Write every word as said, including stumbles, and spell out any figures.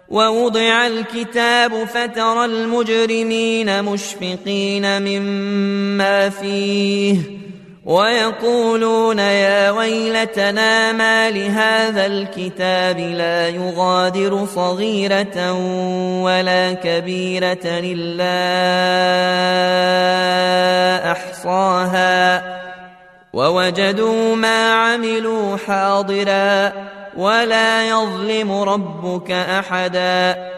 ووضع الكتاب فترى المجرمين مشفقين مما فيه ويقولون يا ويلتنا ما لهذا الكتاب لا يغادر صغيرة ولا كبيرة إلا أحصاها ووجدوا ما عملوا حاضرا ولا يظلم ربك أحدا